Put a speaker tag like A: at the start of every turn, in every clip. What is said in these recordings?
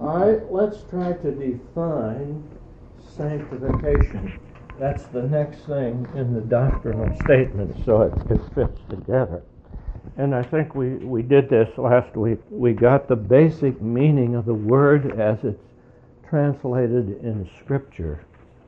A: All right, let's try to define sanctification. That's the next thing in the doctrinal statement, so it fits together. And I think we did this last week. We got the basic meaning of the word as it's translated in Scripture.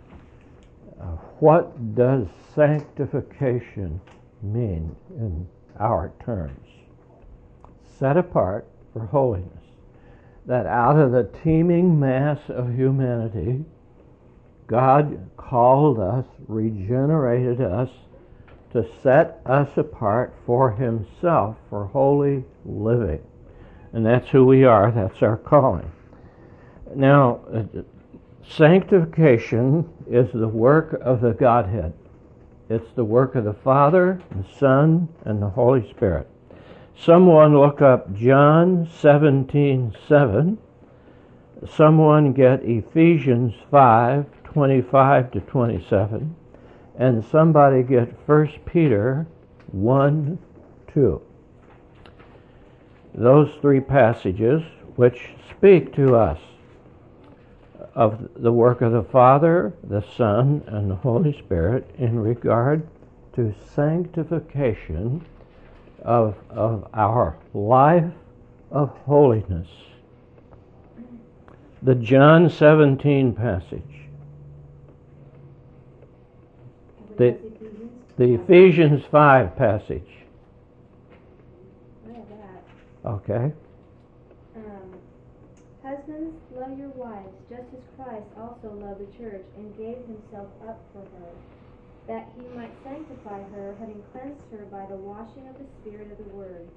A: What does sanctification mean in our terms? Set apart for holiness. That out of the teeming mass of humanity, God called us, regenerated us, to set us apart for Himself, for holy living. And that's who we are, that's our calling. Now, sanctification is the work of the Godhead. It's the work of the Father, the Son, and the Holy Spirit. Someone look up John 17:7. Someone get Ephesians 5:25 to 27. And somebody get 1 Peter 1:2. Those three passages which speak to us of the work of the Father, the Son, and the Holy Spirit in regard to sanctification of our life of holiness. The John 17 passage. The Ephesians 5 passage. Okay.
B: Husbands, love your wives, just as Christ also loved the church and gave himself up for her, that he might sanctify her, having cleansed her by the washing of the Spirit of the Word,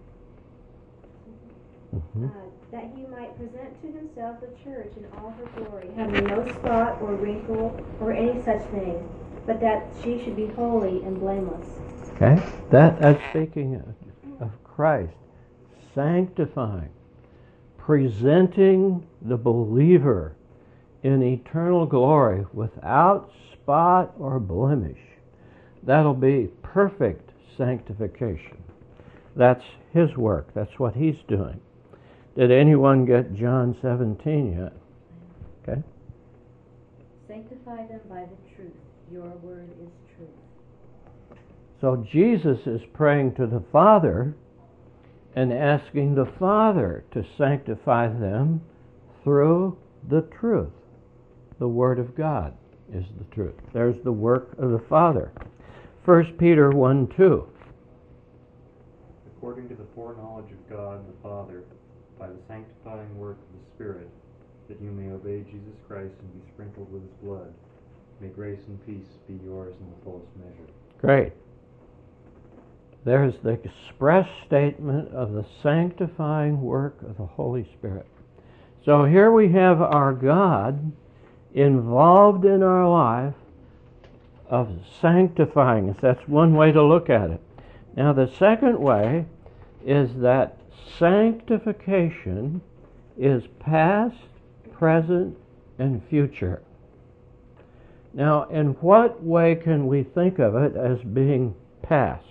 B: that he might present to himself the church in all her glory, having no spot or wrinkle or any such thing, but that she should be holy and blameless.
A: Okay, that's speaking of Christ sanctifying, presenting the believer in eternal glory without spot or blemish. That'll be perfect sanctification. That's His work. That's what He's doing. Did anyone get John 17 yet? Okay.
C: Sanctify them by the truth. Your word is truth.
A: So Jesus is praying to the Father and asking the Father to sanctify them through the truth. The Word of God is the truth. There's the work of the Father. 1 Peter 1:2.
D: According to the foreknowledge of God the Father, by the sanctifying work of the Spirit, that you may obey Jesus Christ and be sprinkled with His blood, may grace and peace be yours in the fullest measure.
A: Great. There's the express statement of the sanctifying work of the Holy Spirit. So here we have our God involved in our life of sanctifying us. That's one way to look at it. Now the second way is that sanctification is past, present, and future. Now, in what way can we think of it as being past?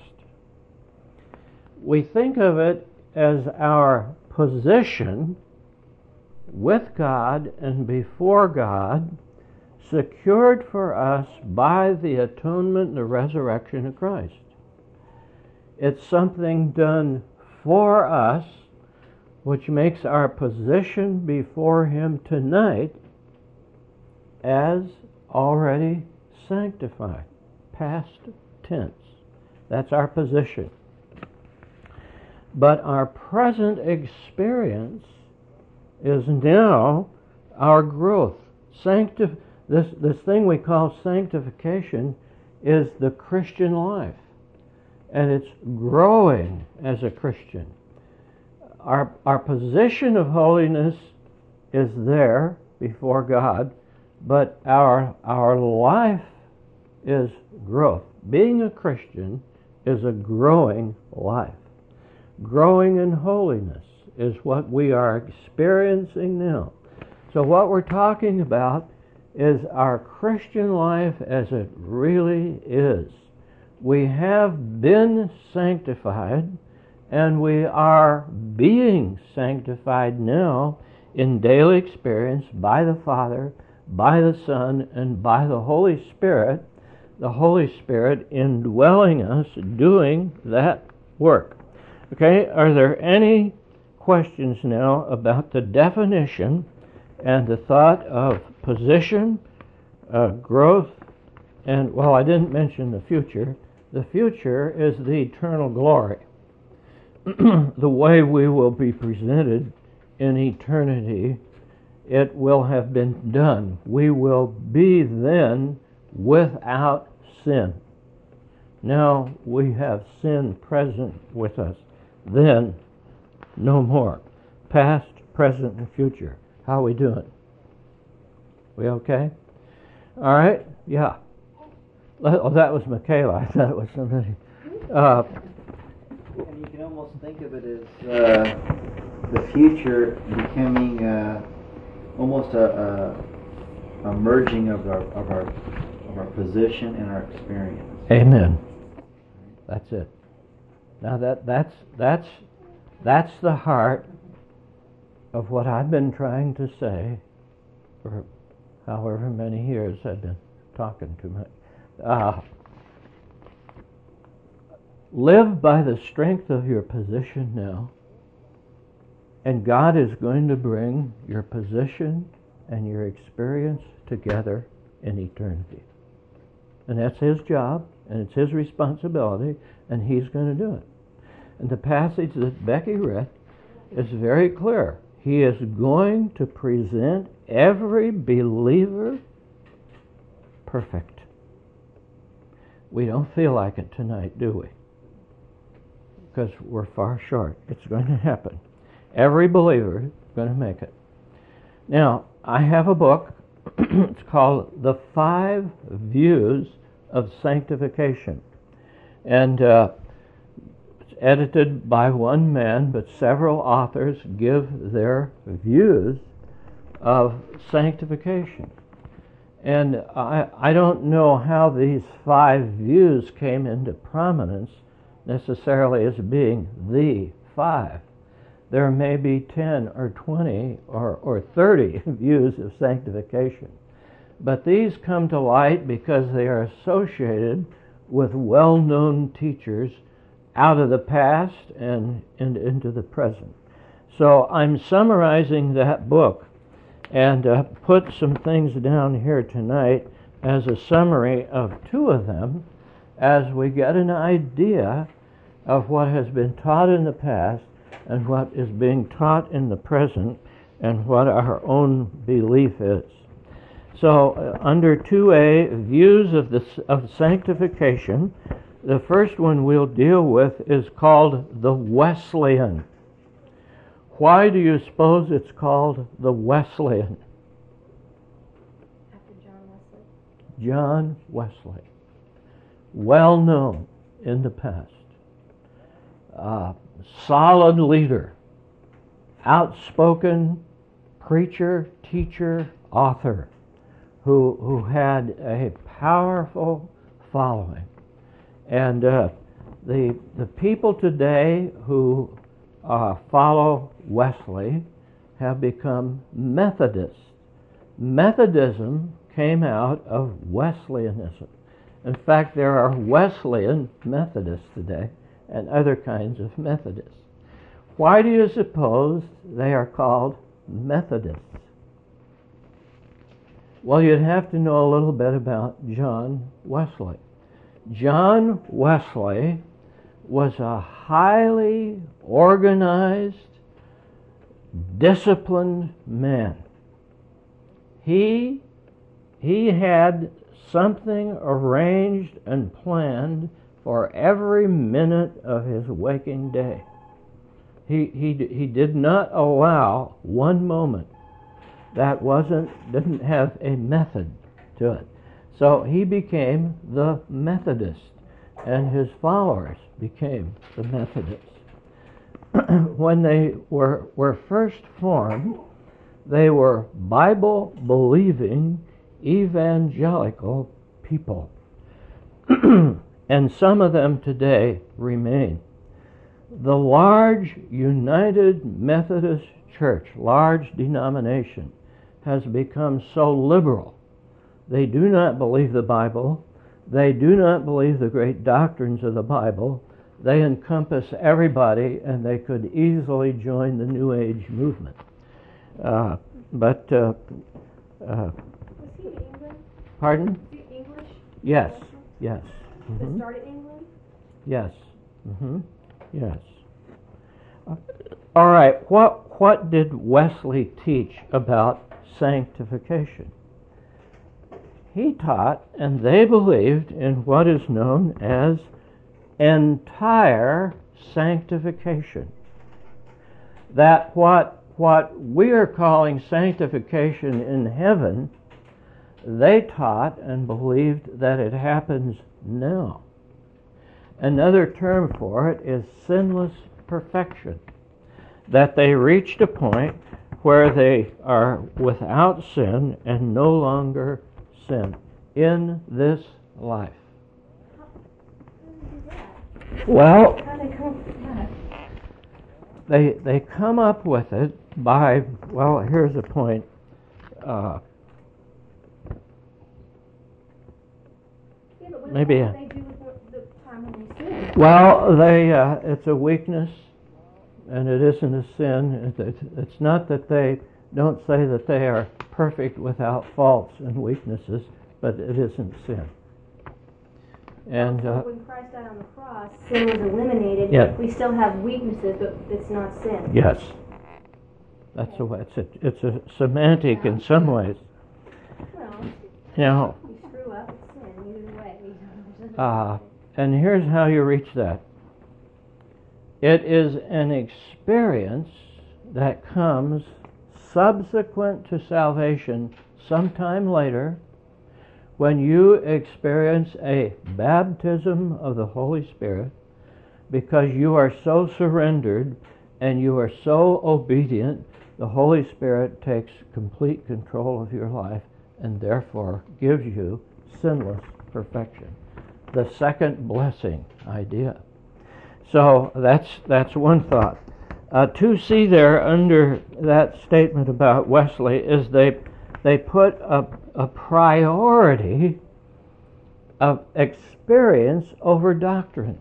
A: We think of it as our position with God and before God, secured for us by the atonement and the resurrection of Christ. It's something done for us, which makes our position before Him tonight as already sanctified. Past tense. That's our position. But our present experience is now our growth. This thing we call sanctification is the Christian life. And it's growing as a Christian. Our position of holiness is there before God, but our life is growth. Being a Christian is a growing life. Growing in holiness is what we are experiencing now. So what we're talking about is our Christian life as it really is. We have been sanctified, and we are being sanctified now in daily experience by the Father, by the Son, and by the Holy Spirit indwelling us, doing that work. Okay, are there any questions now about the definition and the thought of position, growth, and, well, I didn't mention the future. The future is the eternal glory. The way we will be presented in eternity, it will have been done. We will be then without sin. Now we have sin present with us. Then, no more. Past, present, and future. How are we doing? We okay? All right? Yeah. Oh, that was Michaela. I thought it was somebody.
E: And you can almost think of it as the future becoming almost a merging of our position and our experience.
A: Amen. That's it. Now that's the heart of what I've been trying to say for however many years I've been talking too much. Live by the strength of your position now, and God is going to bring your position and your experience together in eternity. And that's His job, and it's His responsibility, and He's going to do it. And the passage that Becky read is very clear. He is going to present every believer perfect. We don't feel like it tonight, do we? Because we're far short. It's going to happen. Every believer is going to make it. Now, I have a book. It's called The 5 Views of Sanctification. And it's edited by one man, but several authors give their views of sanctification. And I don't know how these 5 views came into prominence necessarily as being the 5. There may be 10 or 20 or 30 views of sanctification. But these come to light because they are associated with well-known teachers out of the past and into the present. So I'm summarizing that book and put some things down here tonight as a summary of 2 of them as we get an idea of what has been taught in the past and what is being taught in the present and what our own belief is. So under 2A, views of sanctification, the first one we'll deal with is called the Wesleyan. Why do you suppose it's called the Wesleyan?
B: After John Wesley.
A: John Wesley. Well known in the past. Solid leader. Outspoken preacher, teacher, author who had a powerful following. And the people today who follow Wesley have become Methodists. Methodism came out of Wesleyanism. In fact, there are Wesleyan Methodists today and other kinds of Methodists. Why do you suppose they are called Methodists? Well, you'd have to know a little bit about John Wesley. John Wesley was a highly organized, disciplined man. He had something arranged and planned for every minute of his waking day. He did not allow one moment that didn't have a method to it. So he became the Methodist, and his followers became the Methodists. When they were first formed, they were Bible-believing evangelical people. And some of them today remain. The large United Methodist church, large denomination, has become so liberal. They do not believe the Bible. They do not believe the great doctrines of the Bible. They encompass everybody, and they could easily join the New Age movement.
B: Was he in England?
A: Pardon?
B: Was he English?
A: Yes, yes.
B: Did
A: Mhm.
B: it start in England?
A: Yes. Yes. All right. What did Wesley teach about sanctification? He taught, and they believed in what is known as entire sanctification. That what we are calling sanctification in heaven, they taught and believed that it happens now. Another term for it is sinless perfection. That they reached a point where they are without sin and no longer sin in this life.
B: How did they do that?
A: Well,
B: How did they come up with that?
A: they come up with it by, well, here's a point.
B: Yeah, but what
A: Maybe,
B: did they do with the time when they sinned?
A: Well, it's a weakness, and it isn't a sin. It's not that they don't say that they are perfect without faults and weaknesses, but it isn't sin. And
B: So when Christ died on the cross, sin was eliminated.
A: Yeah.
B: We still have weaknesses, but it's not sin.
A: yes, that's the way. It's a semantic in some ways.
B: Well,
A: Now,
B: you screw up, it's sin. Either way.
A: and here's how you reach that. It is an experience that comes subsequent to salvation, sometime later, when you experience a baptism of the Holy Spirit, because you are so surrendered and you are so obedient, the Holy Spirit takes complete control of your life and therefore gives you sinless perfection. The second blessing idea. So that's one thought. To see there under that statement about Wesley is they put a priority of experience over doctrine.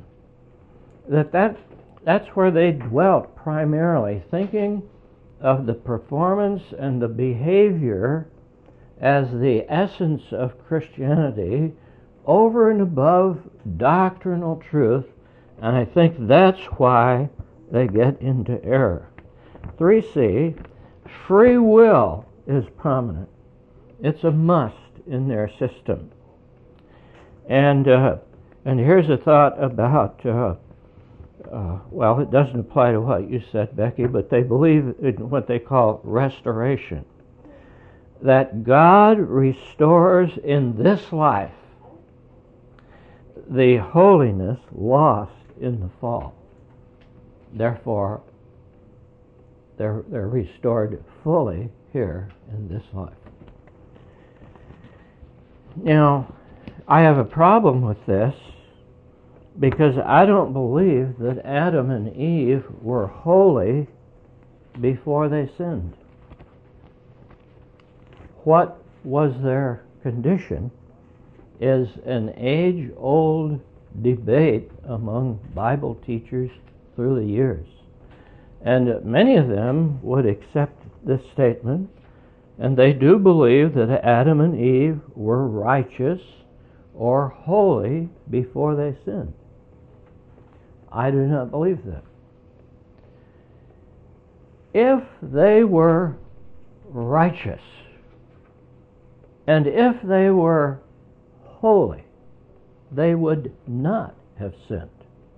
A: That's where they dwelt primarily, thinking of the performance and the behavior as the essence of Christianity over and above doctrinal truth, and I think that's why they get into error. 3C, free will is prominent. It's a must in their system. And here's a thought about, well, it doesn't apply to what you said, Becky, but they believe in what they call restoration. That God restores in this life the holiness lost in the fall. Therefore, they're restored fully here in this life. Now, I have a problem with this because I don't believe that Adam and Eve were holy before they sinned. What was their condition is an age-old debate among Bible teachers through the years. And many of them would accept this statement, and they do believe that Adam and Eve were righteous or holy before they sinned. I do not believe that. If they were righteous, and if they were holy, they would not have sinned.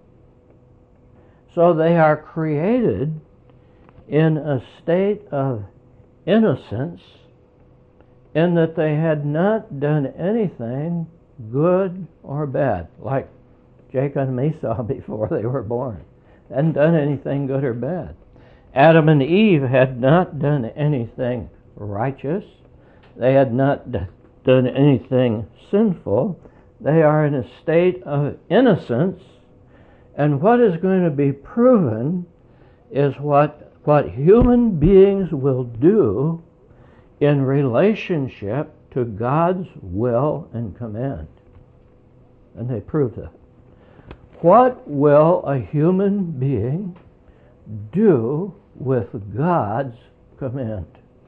A: So they are created in a state of innocence in that they had not done anything good or bad, like Jacob and Esau before they were born. Hadn't done anything good or bad. Adam and Eve had not done anything righteous. They had not done anything sinful. They are in a state of innocence, and what is going to be proven is what what human beings will do in relationship to God's will and command. And they prove that. What will a human being do with God's command?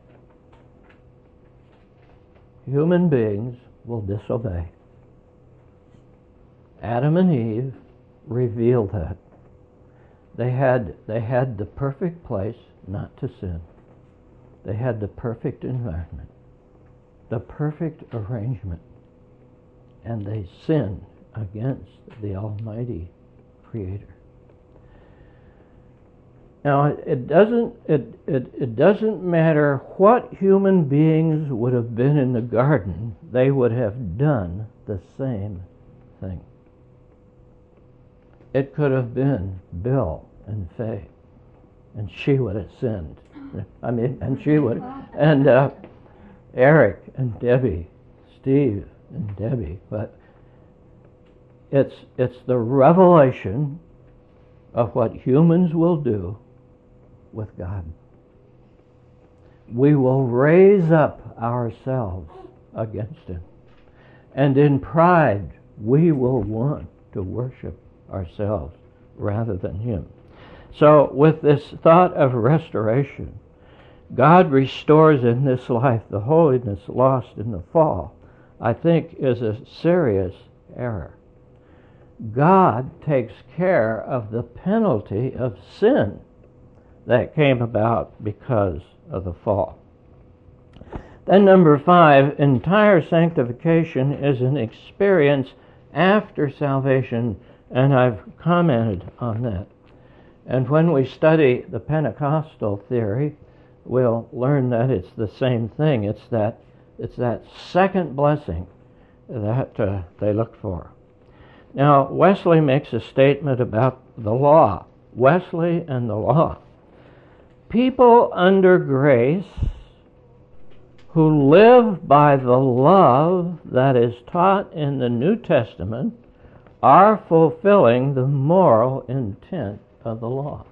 A: Human beings will disobey. Adam and Eve revealed that. They had the perfect place not to sin. They had the perfect environment, the perfect arrangement, and they sinned against the Almighty Creator. Now, it doesn't matter what human beings would have been in the garden, they would have done the same thing. It could have been Bill and Faye, and she would have sinned. And she would, and Eric and Debbie, Steve and Debbie. But it's the revelation of what humans will do with God. We will raise up ourselves against Him. And in pride, we will want to worship ourselves rather than Him. So with this thought of restoration, God restores in this life the holiness lost in the fall, I think is a serious error. God takes care of the penalty of sin that came about because of the fall. Then number 5, entire sanctification is an experience after salvation, and I've commented on that. And when we study the Pentecostal theory, we'll learn that it's the same thing. It's that second blessing that they look for. Now, Wesley makes a statement about the law. Wesley and the law. People under grace who live by the love that is taught in the New Testament are fulfilling the moral intent of the law.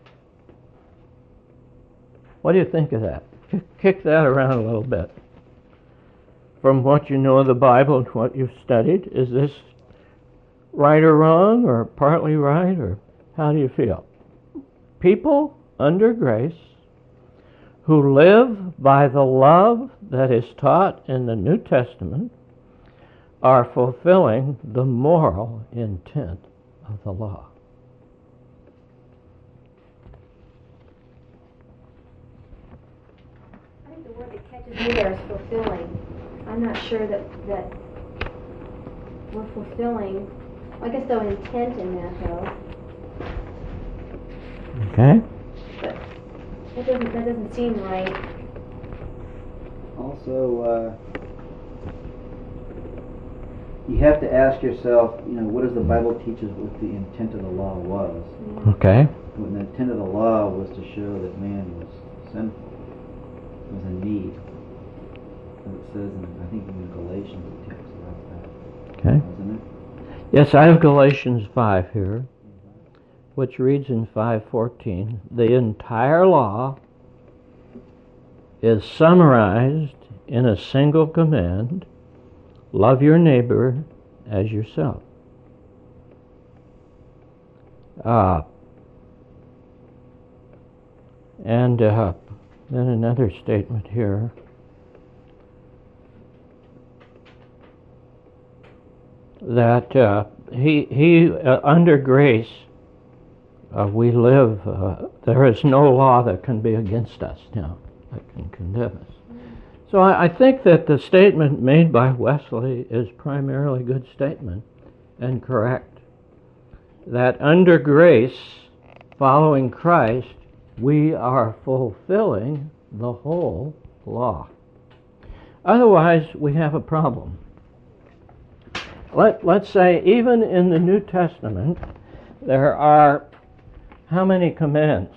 A: What do you think of that? Kick that around a little bit. From what you know of the Bible and what you've studied, is this right or wrong, or partly right, or how do you feel? People under grace who live by the love that is taught in the New Testament are fulfilling the moral intent of the law.
B: I think the word that catches me there is fulfilling. I'm not sure that we're fulfilling. I guess though intent in that though.
A: Okay.
B: But that doesn't seem right.
E: Also, you have to ask yourself, what does the Bible teach us what the intent of the law was?
A: Okay.
E: When the intent of the law was to show that man was sinful, was in need. As it says I think in Galatians it talks about that.
A: Okay.
E: Doesn't it?
A: Yes, I have Galatians 5 here, which reads in 5:14, the entire law is summarized in a single command: love your neighbor as yourself. And then another statement here. That he under grace we live. There is no law that can be against us now that can condemn us. So I think that the statement made by Wesley is primarily a good statement and correct. That under grace, following Christ, we are fulfilling the whole law. Otherwise, we have a problem. Let's say even in the New Testament, there are how many commands?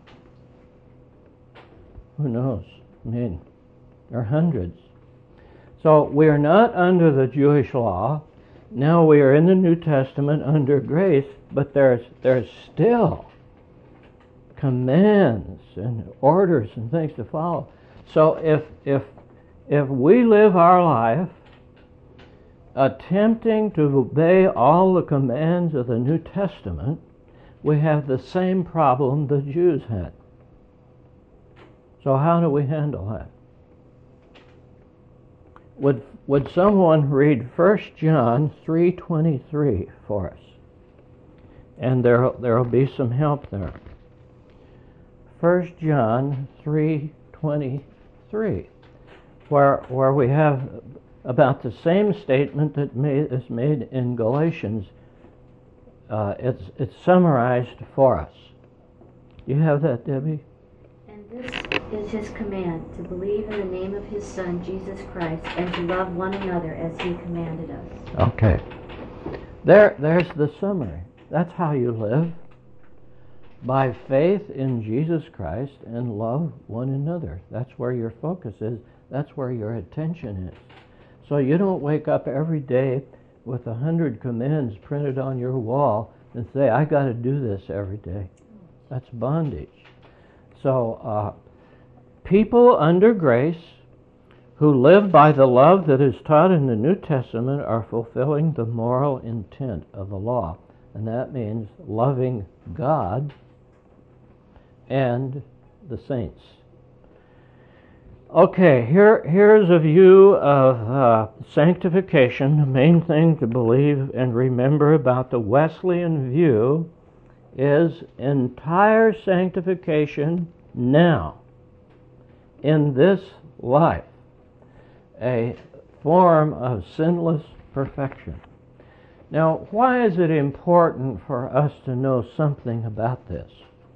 A: Who knows? There are hundreds. So we are not under the Jewish law. Now we are in the New Testament under grace, but there's still commands and orders and things to follow. So if we live our life attempting to obey all the commands of the New Testament, we have the same problem the Jews had. So how do we handle that? Would someone read 1 John 3:23 for us? And there'll be some help there. 1 John 3:23, where we have about the same statement that is made in Galatians. It's summarized for us. You have that, Debbie?
C: And this is his command, to believe in the name of his Son, Jesus Christ, and to love one another as he commanded us.
A: Okay. There's the summary. That's how you live. By faith in Jesus Christ and love one another. That's where your focus is. That's where your attention is. So you don't wake up every day with 100 commands printed on your wall and say, I got to do this every day. That's bondage. So people under grace who live by the love that is taught in the New Testament are fulfilling the moral intent of the law. And that means loving God and the saints. Okay, here's a view of sanctification. The main thing to believe and remember about the Wesleyan view is entire sanctification now, in this life, a form of sinless perfection. Now, why is it important for us to know something about this?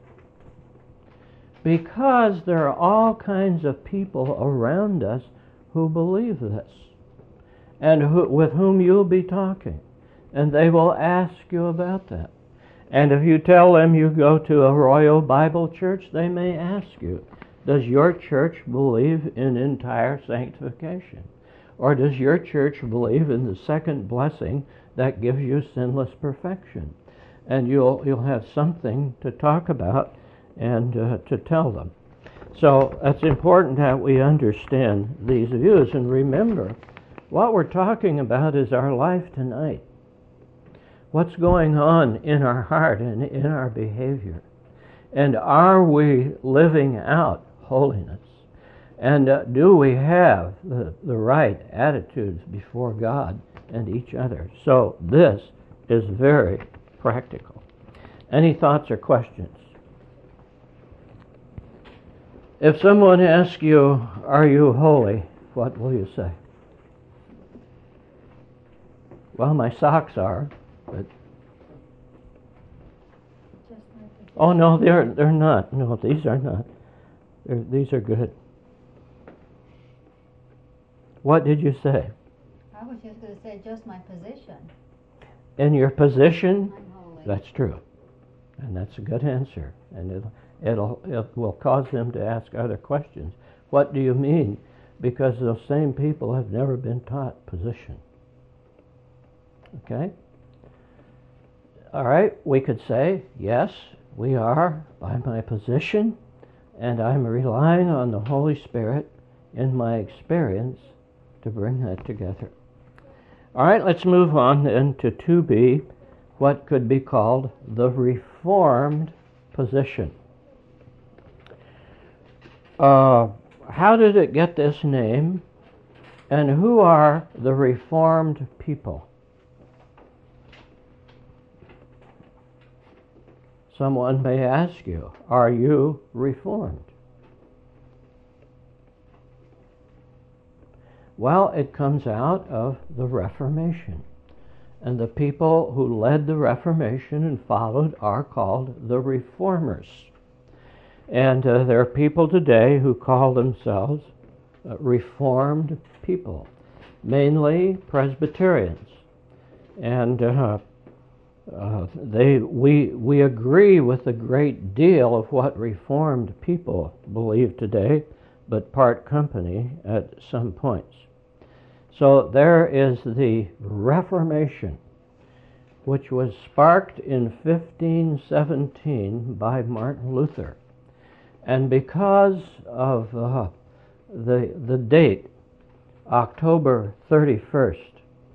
A: Because there are all kinds of people around us who believe this, and with whom you'll be talking, and they will ask you about that. And if you tell them you go to a Royal Bible Church, they may ask you, does your church believe in entire sanctification? Or does your church believe in the second blessing that gives you sinless perfection? And you'll have something to talk about and to tell them. So it's important that we understand these views. And remember, what we're talking about is our life tonight. What's going on in our heart and in our behavior? And are we living out holiness? And do we have the right attitudes before God and each other? So this is very practical. Any thoughts or questions? If someone asks you, are you holy? What will you say? Well, my socks are, but... Oh, no, they're not. No, these are not. These are good. What did you say?
F: I was just going to say just my position.
A: In your position,
F: I'm holy.
A: that's true. And that's a good answer. And it will cause them to ask other questions. What do you mean? Because those same people have never been taught position. Okay? All right, we could say, yes, we are by my position, and I'm relying on the Holy Spirit in my experience to bring that together. All right, let's move on then to 2b, what could be called the Reformed position. How did it get this name, and who are the Reformed people? Someone may ask you, are you Reformed? Well, it comes out of the Reformation. And the people who led the Reformation and followed are called the Reformers. And there are people today who call themselves Reformed people, mainly Presbyterians. And we agree with a great deal of what Reformed people believe today, but part company at some points. So there is the Reformation, which was sparked in 1517 by Martin Luther. And because of the date, October 31st,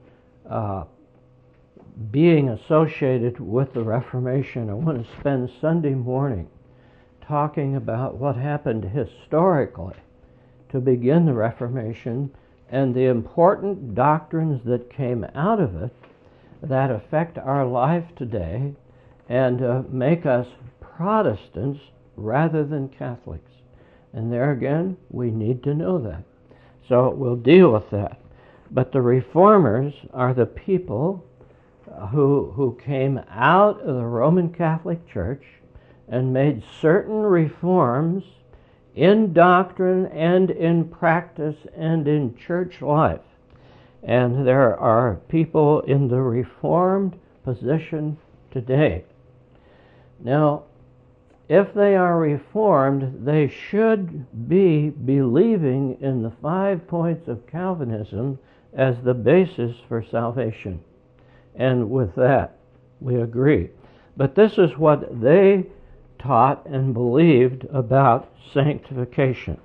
A: being associated with the Reformation, I want to spend Sunday morning talking about what happened historically to begin the Reformation and the important doctrines that came out of it that affect our life today and make us Protestants rather than Catholics. And there again, we need to know that. So we'll deal with that. But the Reformers are the people who came out of the Roman Catholic Church and made certain reforms in doctrine and in practice and in church life. And there are people in the Reformed position today. Now, if they are Reformed, they should be believing in the 5 points of Calvinism as the basis for salvation. And with that, we agree. But this is what they taught and believed about sanctification.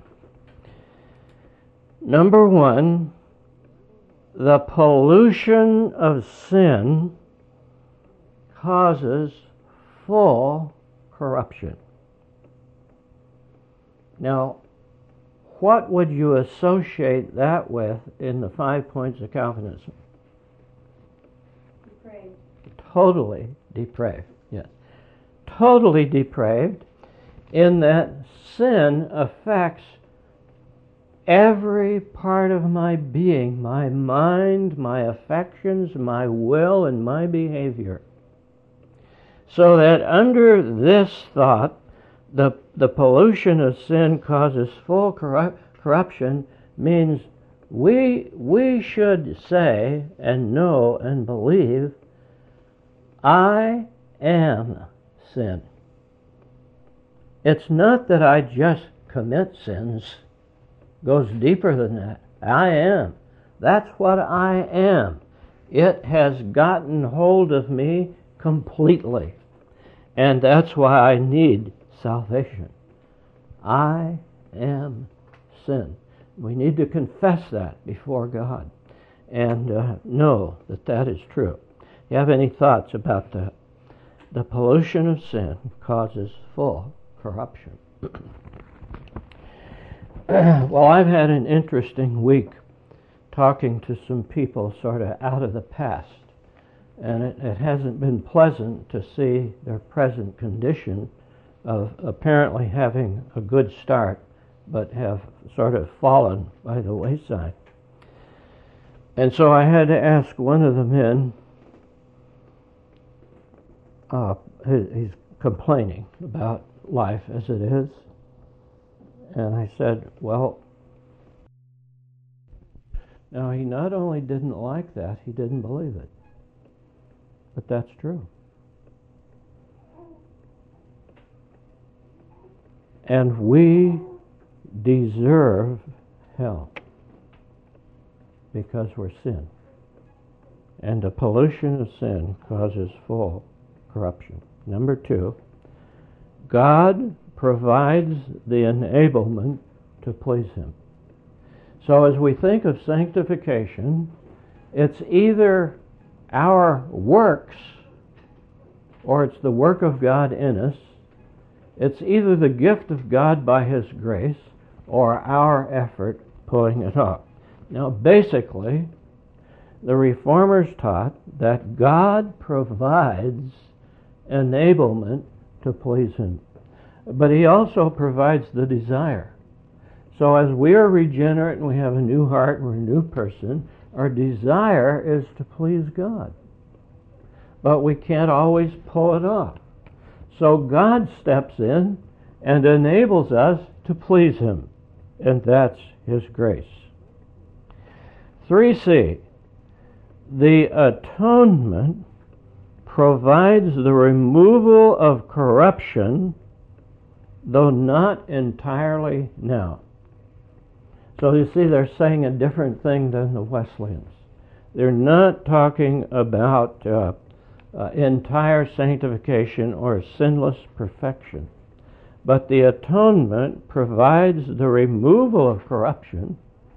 A: Number one, the pollution of sin causes full corruption. Now, what would you associate that with in the 5 points of Calvinism?
B: Depraved.
A: Totally depraved, yes. Totally depraved in that sin affects every part of my being, my mind, my affections, my will, and my behavior. So that under this thought, the pollution of sin causes full corruption means we should say and know and believe, I am sin. It's not that I just commit sins. It goes deeper than that. I am. That's what I am. It has gotten hold of me completely. And that's why I need salvation. I am sin. We need to confess that before God and know that that is true. You have any thoughts about that? The pollution of sin causes full corruption. Well, I've had an interesting week talking to some people sort of out of the past. And it hasn't been pleasant to see their present condition of apparently having a good start, but have sort of fallen by the wayside. And so I had to ask one of the men, he's complaining about life as it is. And I said, well, now he not only didn't like that, he didn't believe it. But that's true. And we deserve hell because we're sin. And the pollution of sin causes full corruption. Number two, God provides the enablement to please Him. So as we think of sanctification, it's either our works or it's the work of God in us. It's either the gift of God by His grace or our effort pulling it off. Now, basically, the Reformers taught that God provides enablement to please Him, but He also provides the desire. So as we are regenerate and we have a new heart and we're a new person, our desire is to please God. But we can't always pull it off. So God steps in and enables us to please Him. And that's His grace. 3C, the atonement provides the removal of corruption, though not entirely now. So you see, they're saying a different thing than the Wesleyans. They're not talking about entire sanctification or sinless perfection. But the atonement provides the removal of corruption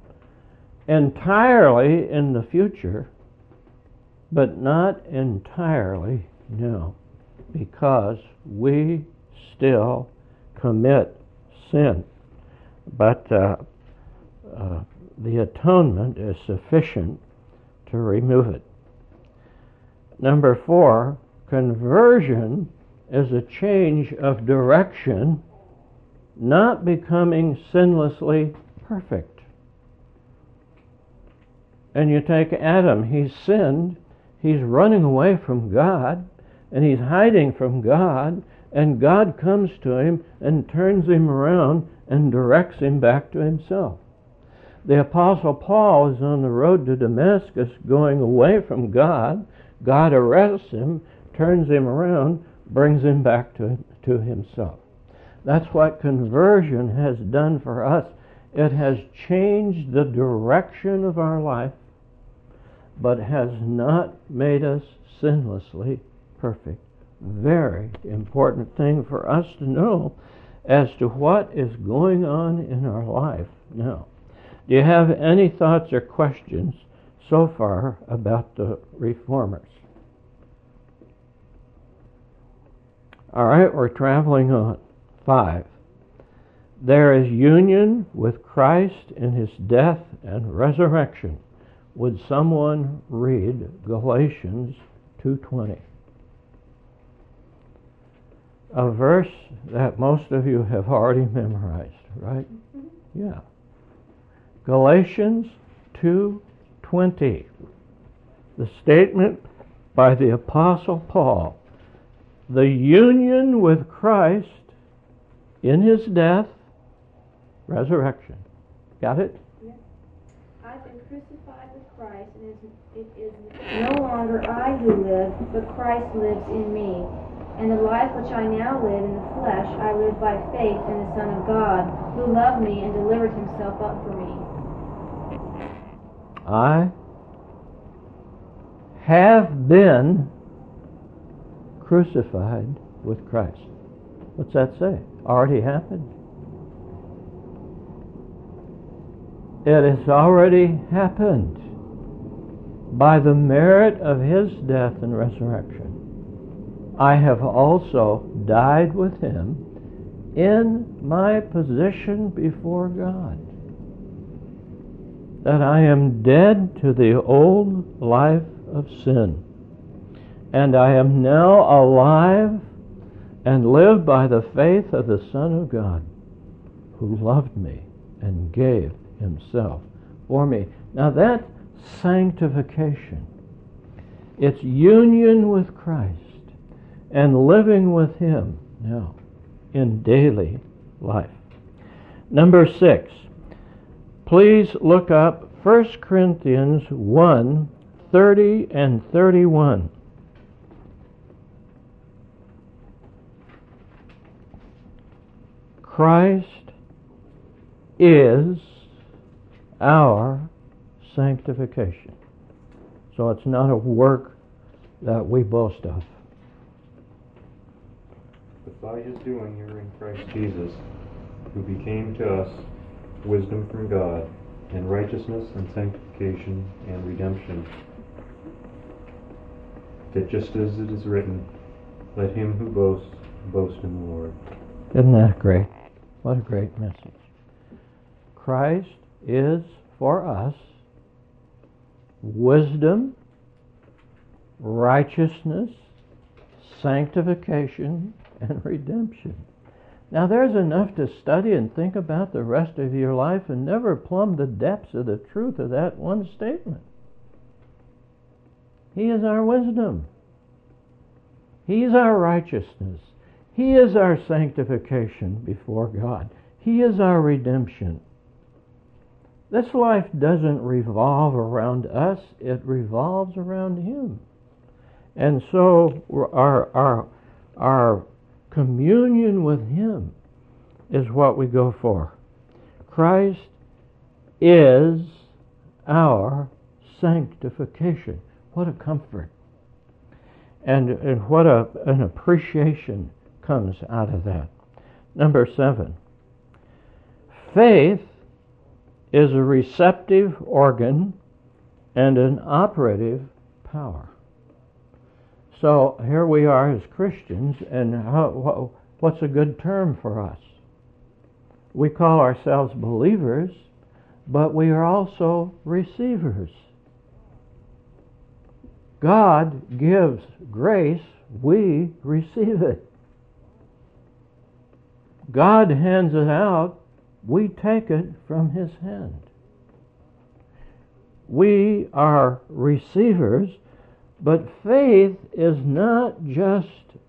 A: entirely in the future, but not entirely now, because we still commit sin. But the atonement is sufficient to remove it. Number 4, conversion is a change of direction, not becoming sinlessly perfect. And you take Adam, he's sinned, he's running away from God, and he's hiding from God, and God comes to him and turns him around and directs him back to himself. The Apostle Paul is on the road to Damascus going away from God. God arrests him, turns him around, brings him back to himself. That's what conversion has done for us. It has changed the direction of our life, but has not made us sinlessly perfect. Very important thing for us to know as to what is going on in our life now. Do you have any thoughts or questions so far about the Reformers? All right, we're traveling on. 5. There is union with Christ in his death and resurrection. Would someone read Galatians 2:20? A verse that most of you have already memorized, right? Yeah. Galatians 2:20. The statement by the Apostle Paul. The union with Christ in his death, resurrection. Got it?
B: Yes. I've been crucified with Christ, and it is no longer I who live, but Christ lives in me. And the life which I now live in the flesh, I live by faith in the Son of God, who loved me and delivered himself up for me.
A: I have been crucified with Christ. What's that say? Already happened. It has already happened by the merit of his death and resurrection. I have also died with him in my position before God, that I am dead to the old life of sin, and I am now alive and live by the faith of the Son of God, who loved me and gave himself for me. Now that's sanctification. It's union with Christ and living with him now in daily life. Number 6. Please look up 1 Corinthians 1:30 and 31. Christ is our sanctification. So it's not a work that we boast of.
D: But by his doing you're in Christ Jesus, who became to us wisdom from God, and righteousness and sanctification and redemption, that just as it is written, let him who boasts, boast in the Lord.
A: Isn't that great? What a great message. Christ is for us wisdom, righteousness, sanctification, and redemption. Now there's enough to study and think about the rest of your life and never plumb the depths of the truth of that one statement. He is our wisdom. He is our righteousness. He is our sanctification before God. He is our redemption. This life doesn't revolve around us, it revolves around him. And so our communion with him is what we go for. Christ is our sanctification. What a comfort. And what an appreciation comes out of that. Number 7. Faith is a receptive organ and an operative power. So here we are as Christians, and what's a good term for us? We call ourselves believers, but we are also receivers. God gives grace, we receive it. God hands it out, we take it from His hand. We are receivers, but faith is not just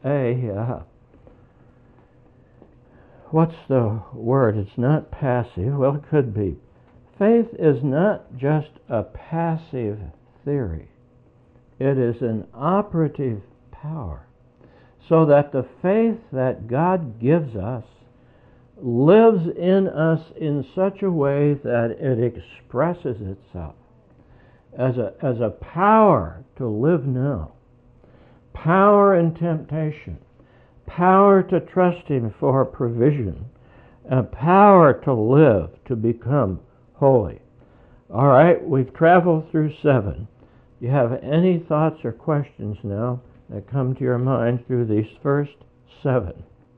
A: what's the word? It's not passive. Well, it could be. Faith is not just a passive theory. It is an operative power. So that the faith that God gives us lives in us in such a way that it expresses itself as a power to live now, power in temptation, power to trust Him for provision, a power to live, to become holy. All right, we've traveled through 7. Do you have any thoughts or questions now that come to your mind through these first 7?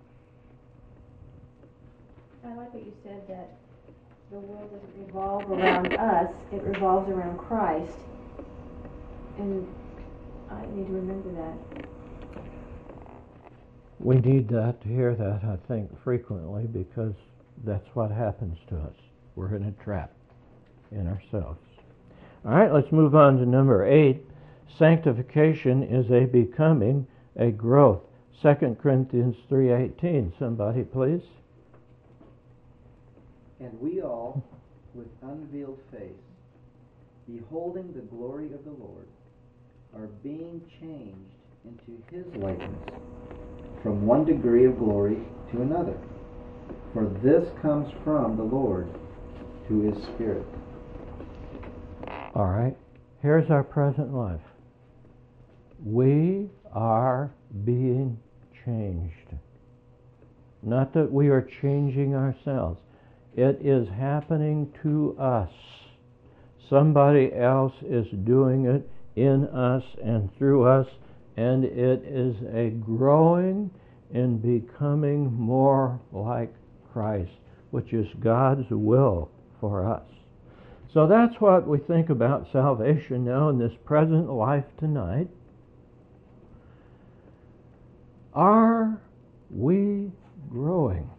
B: I like what you said, that the world doesn't revolve around us, it revolves around Christ. And I need to remember that.
A: We need that to hear that, I think, frequently, because that's what happens to us. We're in a trap in ourselves. All right, let's move on to number 8. Sanctification is a becoming, a growth. 2 Corinthians 3:18. Somebody, please.
E: And we all, with unveiled face, beholding the glory of the Lord, are being changed into His likeness, from one degree of glory to another. For this comes from the Lord, who is Spirit.
A: All right, here's our present life. We are being changed. Not that we are changing ourselves. It is happening to us. Somebody else is doing it in us and through us, and it is a growing and becoming more like Christ, which is God's will for us. So that's what we think about salvation now in this present life tonight. Are we growing?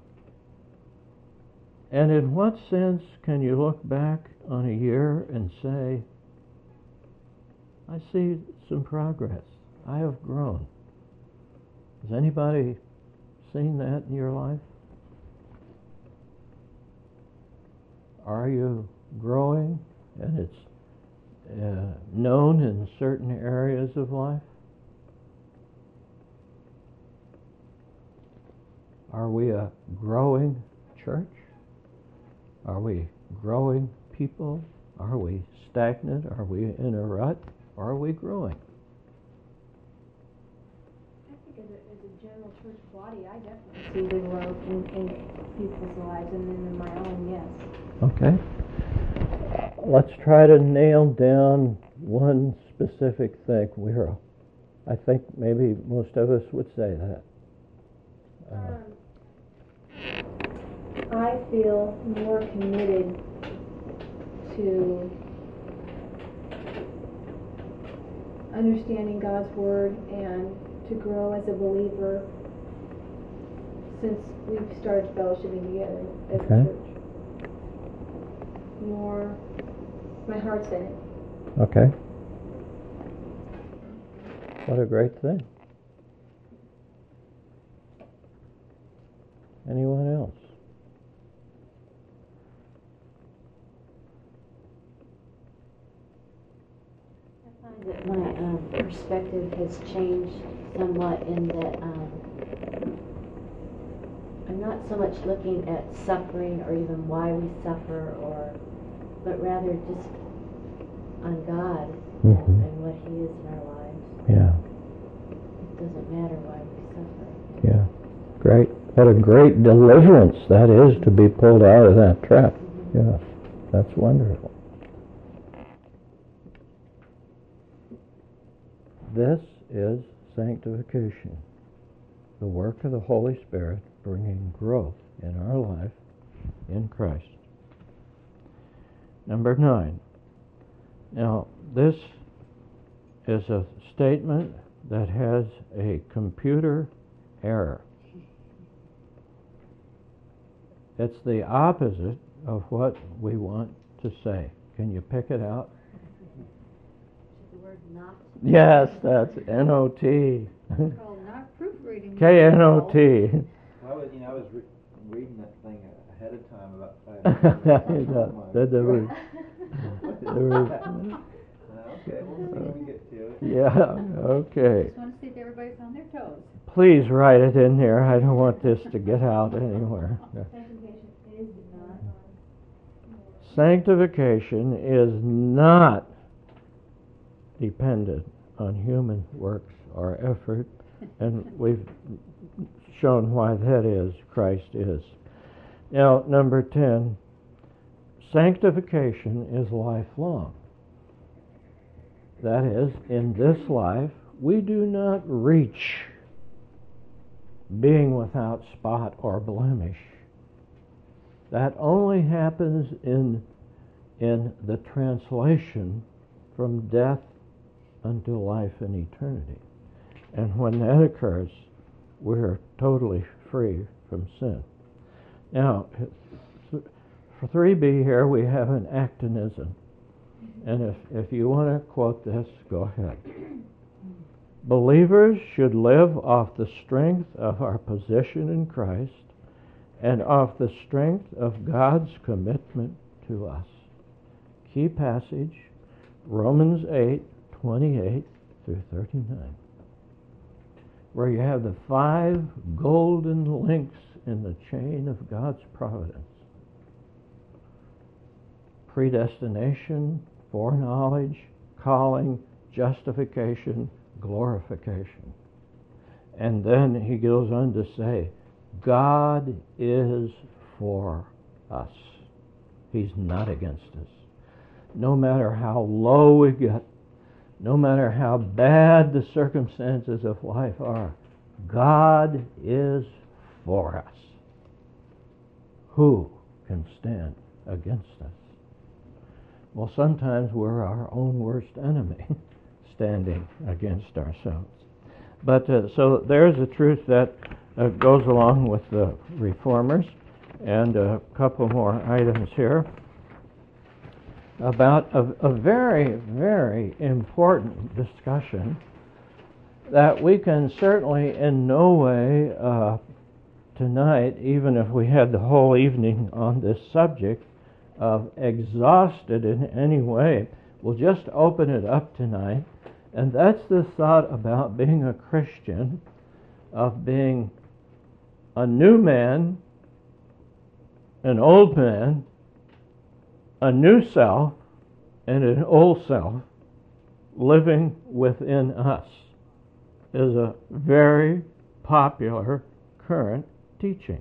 A: And in what sense can you look back on a year and say, I see some progress. I have grown. Has anybody seen that in your life? Are you growing and it's known in certain areas of life? Are we a growing church? Are we growing people? Are we stagnant? Are we in a rut? Or are we growing?
B: I think as a general church body, I definitely see the growth in people's lives, and then in my own, yes.
A: Okay. Let's try to nail down one specific thing. I think maybe most of us would say that.
B: I feel more committed to understanding God's Word and to grow as a believer since we've started fellowshipping together as a church. More, my heart's in it.
A: Okay. What a great thing. Anyone else?
C: I find that my perspective has changed somewhat in that I'm not so much looking at suffering or even why we suffer, but rather just on God and what He is in our lives.
A: Yeah.
C: doesn't matter why we suffer.
A: Yeah. Great. What a great deliverance that is, to be pulled out of that trap. Yeah. That's wonderful. This is sanctification, the work of the Holy Spirit bringing growth in our life in Christ. Number 9. Now, this is a statement that has a computer error. It's the opposite of what we want to say. Can you pick it out?
C: The word not.
A: Yes, that's N-O-T.
F: Oh, not proofreading.
A: K-N-O-T.
E: I was reading that thing ahead of time about 5 minutes. Okay, we'll see when we get to it.
A: Yeah, okay.
F: Just want to see if everybody's on their toes.
A: Please write it in there. I don't want this to get out anywhere.
B: Sanctification is not.
A: Sanctification is not dependent on human works or effort, and we've shown why that is. Christ is. Now, number 10, sanctification is lifelong. That is, in this life, we do not reach being without spot or blemish. That only happens in the translation from death unto life and eternity. And when that occurs, we're totally free from sin. Now, for 3b here, we have an actinism. And if you want to quote this, go ahead. Believers should live off the strength of our position in Christ and off the strength of God's commitment to us. Key passage, Romans 8:28 through 39, where you have the 5 golden links in the chain of God's providence. Predestination, foreknowledge, calling, justification, glorification. And then he goes on to say, God is for us. He's not against us. No matter how low we get, no matter how bad the circumstances of life are, God is for us. Who can stand against us? Well, sometimes we're our own worst enemy, standing against ourselves. But so there's a truth that goes along with the reformers. And a couple more items here about a very, very important discussion that we can certainly in no way tonight, even if we had the whole evening on this subject, exhausted in any way. We'll just open it up tonight, and that's the thought about being a Christian, of being a new man, an old man, a new self, and an old self living within us is a very popular current teaching.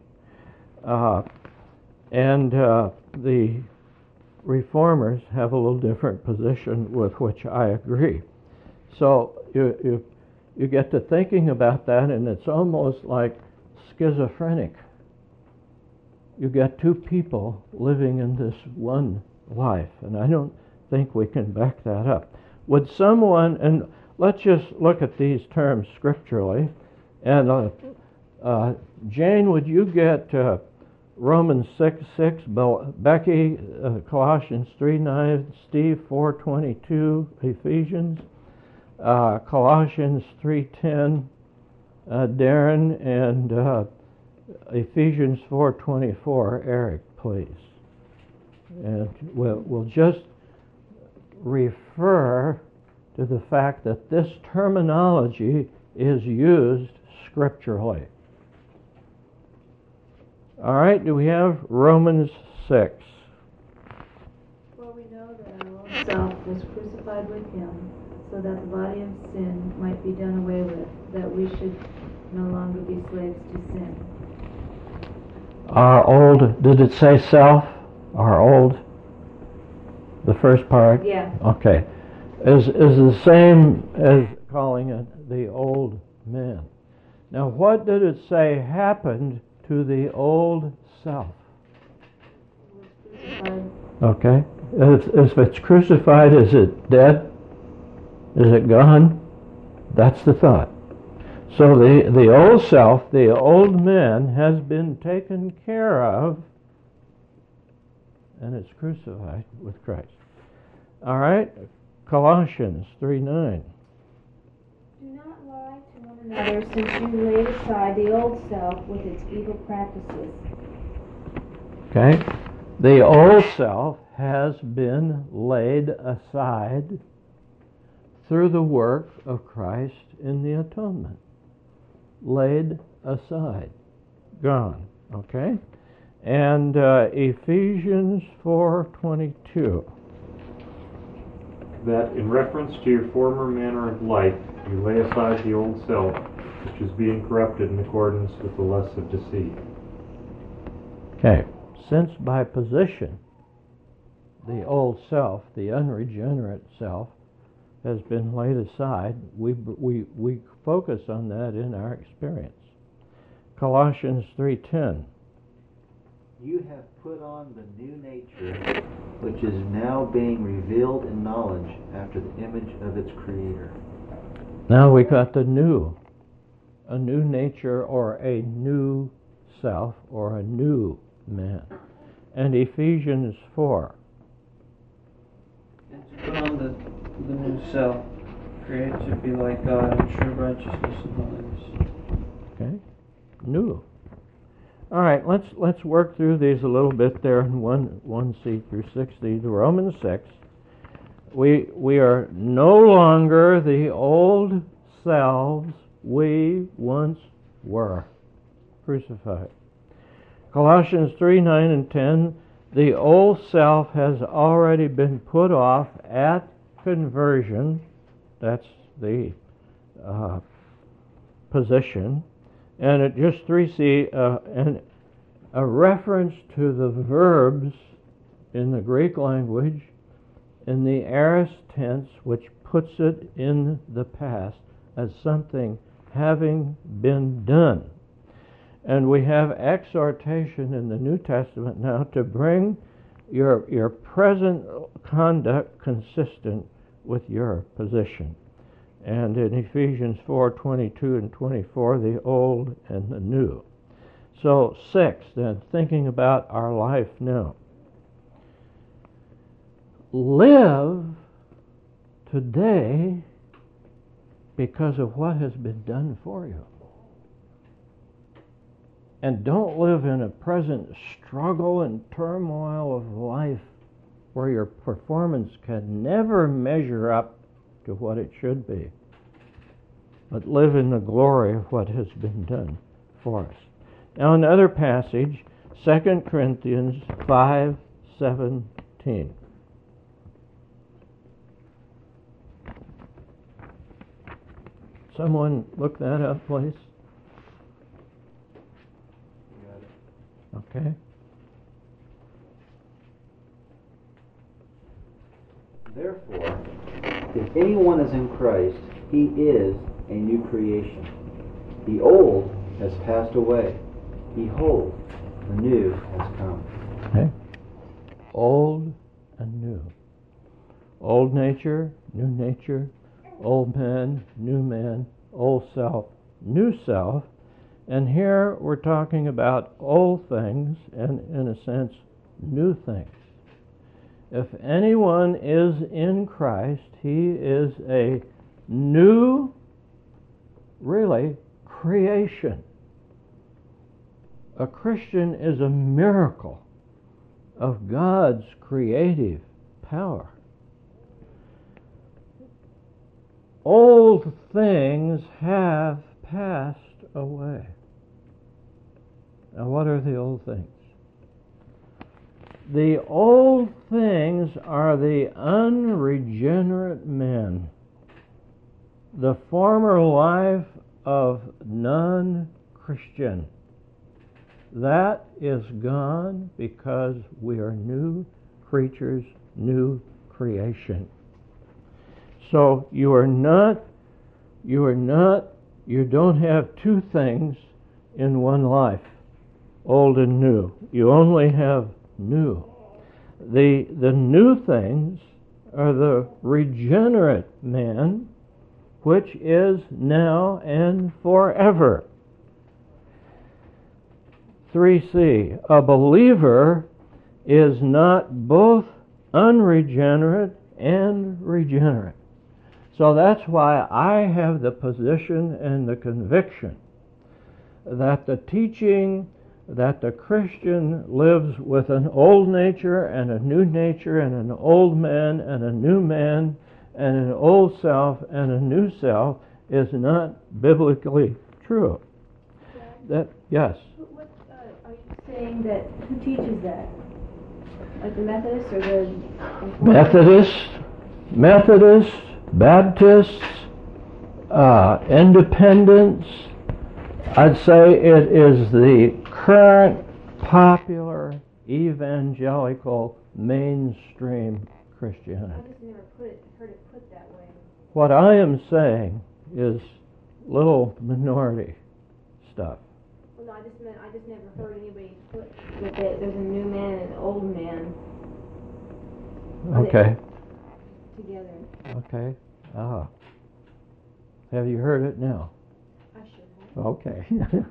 A: And the reformers have a little different position, with which I agree. So you get to thinking about that, and it's almost like schizophrenic. You get two people living in this one life, and I don't think we can back that up. Would someone, and let's just look at these terms scripturally, and Jane, would you get Romans 6:6, Becky, Colossians 3:9, Steve 4:22, Ephesians, Colossians 3:10, Darren, and Ephesians 4:24, Eric, please. And we'll just refer to the fact that this terminology is used scripturally. All right, do we have Romans 6?
B: For we know that our old self was crucified with him,
C: so that the body of sin might be done away with, that we should no longer be slaves to sin.
A: Our old, did it say self? Our old, the first part?
C: Yeah.
A: Okay. Is the same as calling it the old man. Now, what did it say happened to the old self? Okay. If it's crucified, is it dead? Is it gone? That's the thought. So the old self, the old man, has been taken care of, and it's crucified with Christ. All right? Colossians 3:9.
B: Do not lie to one another, since you laid aside the old self with its evil practices.
A: Okay? The old self has been laid aside through the work of Christ in the atonement. Laid aside. Gone. Okay? And Ephesians 4:22.
D: That in reference to your former manner of life, you lay aside the old self, which is being corrupted in accordance with the lusts of deceit.
A: Okay. Since by position, the old self, the unregenerate self, has been laid aside, we focus on that in our experience. Colossians 3:10.
E: You have put on the new nature, which is now being revealed in knowledge after the image of its creator.
A: Now we got the new, a new nature or a new self or a new man. And Ephesians 4.
G: And to put on the new self, created to be like God in true righteousness and holiness.
A: Okay? New. All right, let's work through these a little bit there in 1C through 60. The Romans 6. We are no longer the old selves we once were. Crucified. Colossians 3:9 and 10. The old self has already been put off at conversion. That's the position. And at just 3C, and a reference to the verbs in the Greek language in the aorist tense, which puts it in the past as something having been done. And we have exhortation in the New Testament now to bring your present conduct consistent with your position. And in Ephesians 4:22 and 24, the old and the new. So 6, then, thinking about our life now. Live today because of what has been done for you. And don't live in a present struggle and turmoil of life where your performance can never measure up to what it should be, but live in the glory of what has been done for us. Now another passage, 2 Corinthians 5:17. Someone look that up, please. Okay.
E: Therefore, if anyone is in Christ, he is a new creation. The old has passed away. Behold, the new has come.
A: Okay. Old and new. Old nature, new nature. Old man, old self, new self. And here we're talking about old things and, in a sense, new things. If anyone is in Christ, he is a new, really, creation. A Christian is a miracle of God's creative power. Old things have passed away. Now, what are the old things? The old things are the unregenerate men the former life of non-Christian, that is gone because we are new creatures, new creation. So you don't have two things in one life, old and new. You only have new. The new things are the regenerate man, which is now and forever. 3C, a believer is not both unregenerate and regenerate. So that's why I have the position and the conviction that the teaching that the Christian lives with an old nature and a new nature and an old man and a new man and an old self and a new self is not biblically true. That yes.
B: What are you saying that? Who teaches that? Like the Methodists or the
A: Methodists, Baptists, Independents. I'd say it is the current popular evangelical mainstream Christianity.
B: I just never heard it put that way.
A: What I am saying is little minority stuff.
B: Well, no, I just never heard anybody put that there's a new man and an old man.
A: Okay.
B: Together.
A: Okay. Have you heard it now?
B: I should have.
A: Okay.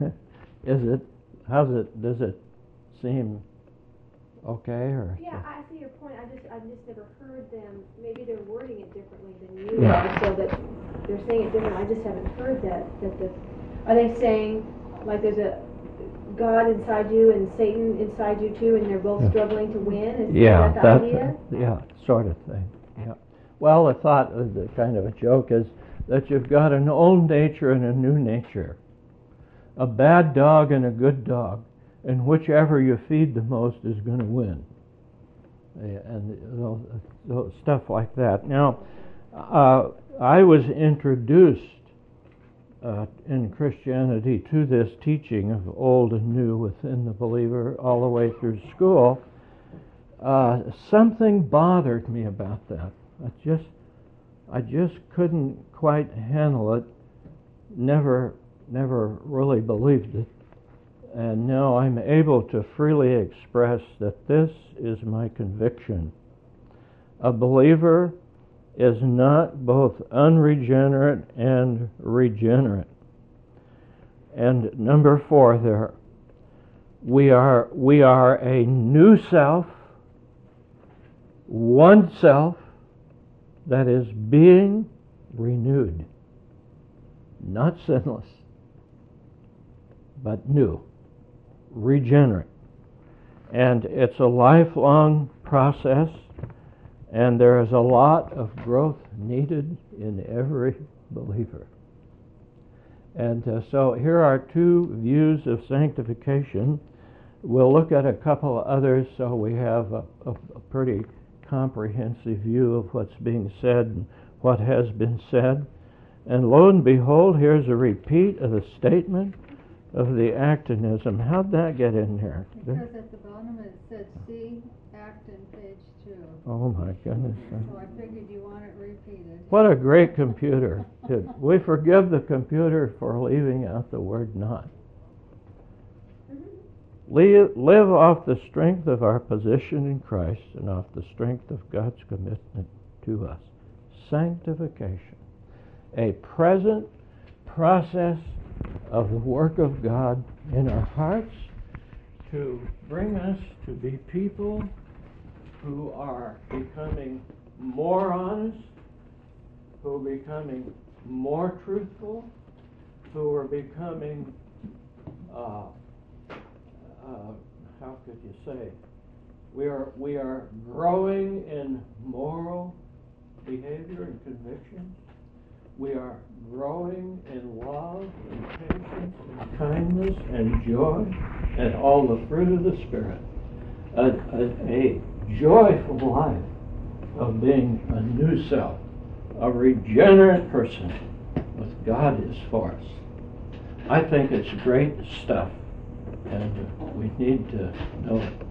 A: Does it seem okay or?
B: Yeah, I see your point. I just never heard them. Maybe they're wording it differently than you are, so that they're saying it different. I just haven't heard that. Are they saying like there's a God inside you and Satan inside you too, and they're both struggling to win? Is that the idea?
A: Yeah, sort of thing. Yeah. Well, the thought, the kind of a joke is that you've got an old nature and a new nature, a bad dog and a good dog, and whichever you feed the most is going to win. And stuff like that. Now, I was introduced in Christianity to this teaching of old and new within the believer all the way through school. Something bothered me about that. I just couldn't quite handle it. Never really believed it. And now I'm able to freely express that this is my conviction. A believer is not both unregenerate and regenerate. And number 4 there, we are a new self, one self that is being renewed, not sinless, but new, regenerate. And it's a lifelong process, and there is a lot of growth needed in every believer. And so here are 2 views of sanctification. We'll look at a couple of others so we have a pretty comprehensive view of what's being said and what has been said. And lo and behold, here's a repeat of the statement of the Actinism. How'd that get in here?
F: Because at the bottom it said C, Acton, page 2.
A: Oh my goodness.
F: So I figured you want it repeated.
A: What a great computer. We forgive the computer for leaving out the word not. Live off the strength of our position in Christ and off the strength of God's commitment to us. Sanctification. A present process of the work of God in our hearts to bring us to be people who are becoming more honest, who are becoming more truthful, who are becoming how could you say? We are growing in moral behavior and conviction. We are growing in love and patience and kindness and joy and all the fruit of the Spirit. A joyful life of being a new self, a regenerate person, with God is for us. I think it's great stuff, and we need to know it.